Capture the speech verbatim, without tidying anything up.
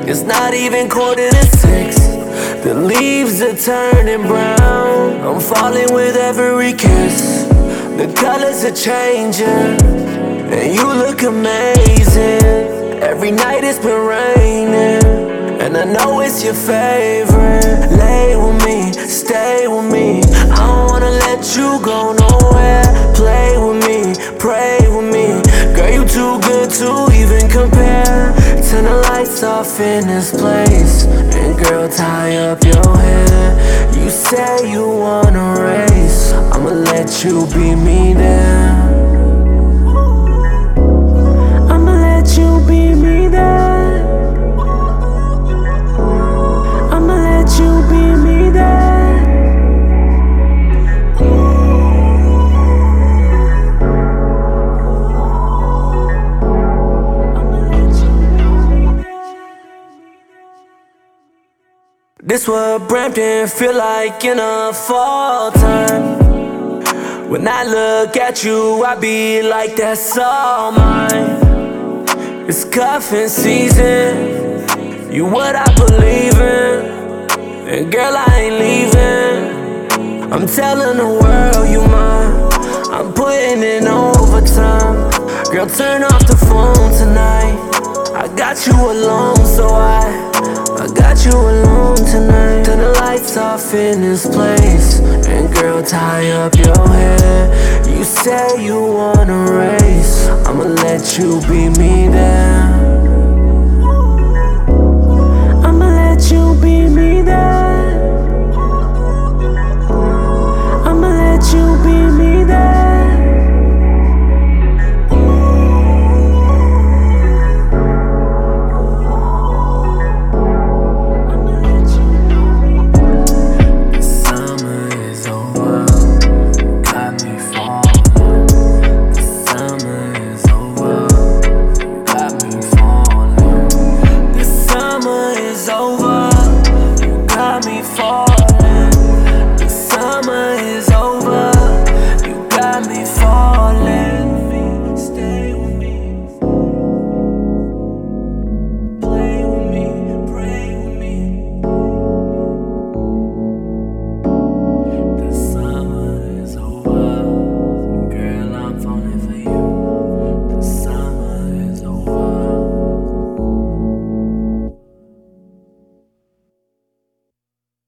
It's not even quarter to six. The leaves are turning brown. I'm falling with every kiss. The colors are changing, and you look amazing. Every night it's been raining, and I know it's your favorite. Lay with me, stay with me. I don't wanna let you go nowhere. Play with me, pray with me. Girl, you too good to even compare. Turn the lights off in this place, and girl, tie up your hair. You say you wanna race, I'ma let you be me there. I'ma let you be me there. I'ma let you be me there. This what Brampton feel like in a fall time. When I look at you, I be like, that's all mine. It's cuffing season, you what I believe in, and girl, I ain't leaving. I'm telling the world you mine, I'm putting in overtime. Girl, turn off the phone tonight. I got you alone, so I I got you alone tonight. Turn the lights off in this place, and girl, tie up your hair. You say you wanna race, I'ma let you be me there.